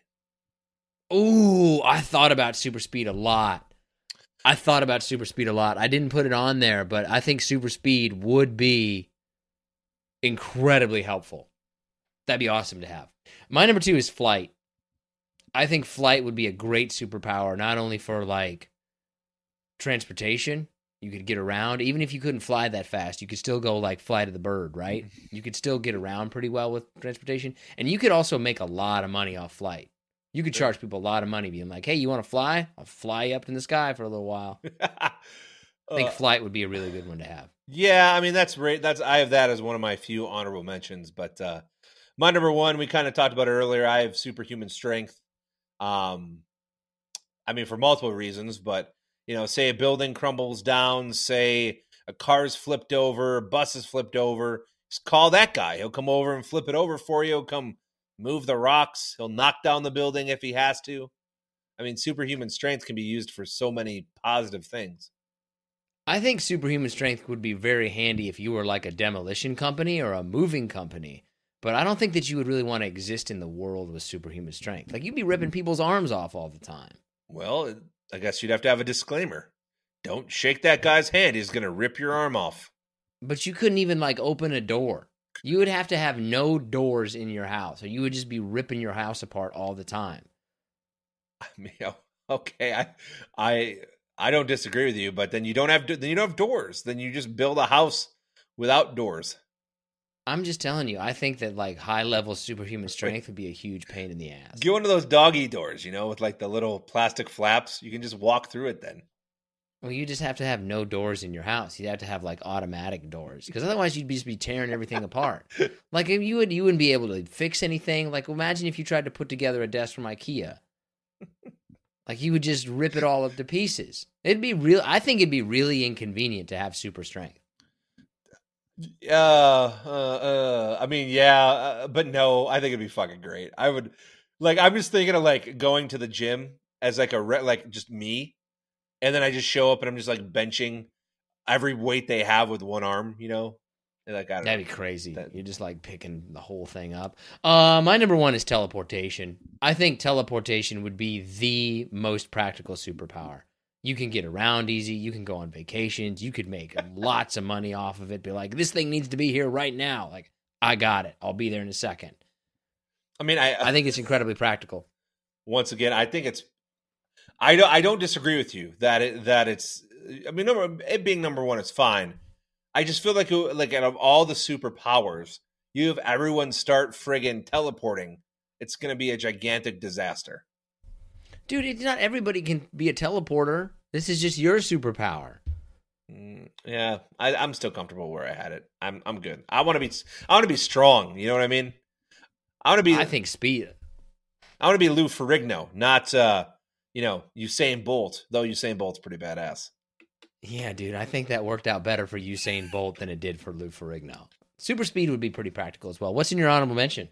Ooh, I thought about super speed a lot. I didn't put it on there, but I think super speed would be incredibly helpful. That'd be awesome to have. My number 2 is flight. I think flight would be a great superpower, not only for like transportation, you could get around. Even if you couldn't fly that fast, you could still go like fly to the bird, right? You could still get around pretty well with transportation. And you could also make a lot of money off flight. You could charge people a lot of money being like, hey, you want to fly? I'll fly you up in the sky for a little while. I think flight would be a really good one to have. Yeah, I mean, that's great. I have that as one of my few honorable mentions. But my number 1, we kind of talked about it earlier. I have superhuman strength. I mean, for multiple reasons, but, you know, say a building crumbles down, say a car's flipped over, a bus is flipped over, just call that guy. He'll come over and flip it over for you. He'll come move the rocks. He'll knock down the building if he has to. I mean, superhuman strength can be used for so many positive things. I think superhuman strength would be very handy if you were like a demolition company or a moving company. But I don't think that you would really want to exist in the world with superhuman strength. Like, you'd be ripping people's arms off all the time. Well, I guess you'd have to have a disclaimer. Don't shake that guy's hand. He's going to rip your arm off. But you couldn't even, like, open a door. You would have to have no doors in your house, or you would just be ripping your house apart all the time. I mean, okay, I don't disagree with you, but then you don't have doors. Then you just build a house without doors. I'm just telling you, I think that like high-level superhuman strength would be a huge pain in the ass. Get one of those doggy doors, you know, with like the little plastic flaps. You can just walk through it then. Well, you just have to have no doors in your house. You'd have to have like automatic doors, because otherwise you'd just be tearing everything apart. Like you wouldn't be able to fix anything. Like imagine if you tried to put together a desk from IKEA. Like you would just rip it all up to pieces. I think it'd be really inconvenient to have super strength. I mean, yeah, but no, I think it'd be fucking great. I'm just thinking of like going to the gym as like like just me, and then I just show up and I'm just like benching every weight they have with one arm, you know? Like, that'd be crazy. You're just like picking the whole thing up. My number 1 is teleportation. I think teleportation would be the most practical superpower. You can get around easy. You can go on vacations. You could make lots of money off of it. Be like, this thing needs to be here right now. Like, I got it. I'll be there in a second. I mean, I think it's incredibly practical. Once again, I think it's. I don't disagree with you that it's. I mean, it being number 1 is fine. I just feel like out of all the superpowers, you have everyone start friggin' teleporting. It's going to be a gigantic disaster. Dude, it's not everybody can be a teleporter. This is just your superpower. Yeah, I'm still comfortable where I had it. I'm good. I want to be strong. You know what I mean? I think speed. I want to be Lou Ferrigno, not Usain Bolt. Though Usain Bolt's pretty badass. Yeah, dude, I think that worked out better for Usain Bolt than it did for Lou Ferrigno. Super speed would be pretty practical as well. What's in your honorable mention?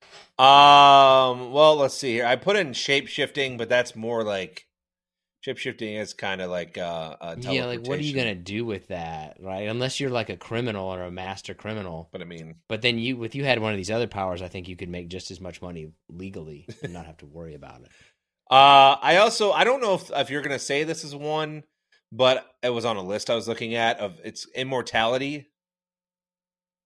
Well, let's see here. I put in shape-shifting, but that's more like shape-shifting is kind of like teleportation. Yeah, like what are you gonna do with that, right? Unless you're like a criminal or a master criminal. But then you had one of these other powers, I think you could make just as much money legally and not have to worry about it. I don't know if you're gonna say this is one, but it was on a list I was looking at of its immortality.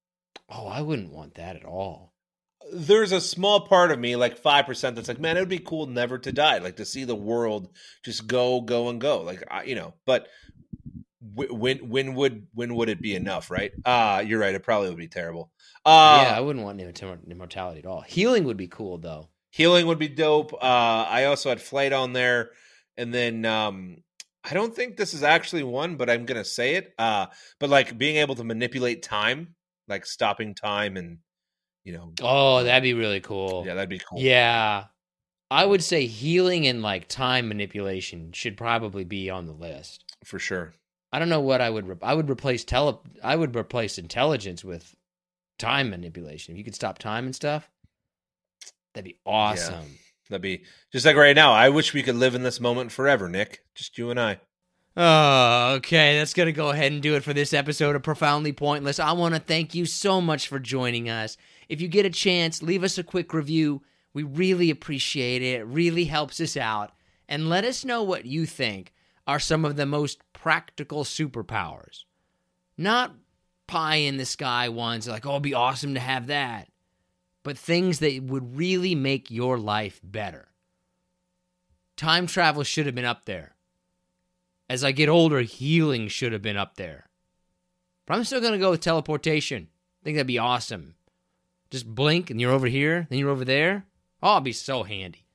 Oh, I wouldn't want that at all. There's a small part of me, like 5%, that's like, man, it would be cool never to die, like to see the world just go and go, like But when would it be enough, right? You're right. It probably would be terrible. Yeah, I wouldn't want immortality at all. Healing would be cool though. Healing would be dope. I also had flight on there, and then I don't think this is actually one, but I'm gonna say it. But like being able to manipulate time, like stopping time, and Oh, that'd be really cool. Yeah, that'd be cool. Yeah, I would say healing and like time manipulation should probably be on the list for sure. I don't know what I would. I would replace I would replace intelligence with time manipulation. If you could stop time and stuff, that'd be awesome. Yeah, that'd be just like right now. I wish we could live in this moment forever, Nick. Just you and I. Oh, okay. That's going to go ahead and do it for this episode of Profoundly Pointless. I want to thank you so much for joining us. If you get a chance, leave us a quick review. We really appreciate it. It really helps us out. And let us know what you think are some of the most practical superpowers. Not pie-in-the-sky ones like, oh, it'd be awesome to have that. But things that would really make your life better. Time travel should have been up there. As I get older, healing should have been up there. But I'm still going to go with teleportation. I think that'd be awesome. Just blink and you're over here, then you're over there. Oh, it'd be so handy.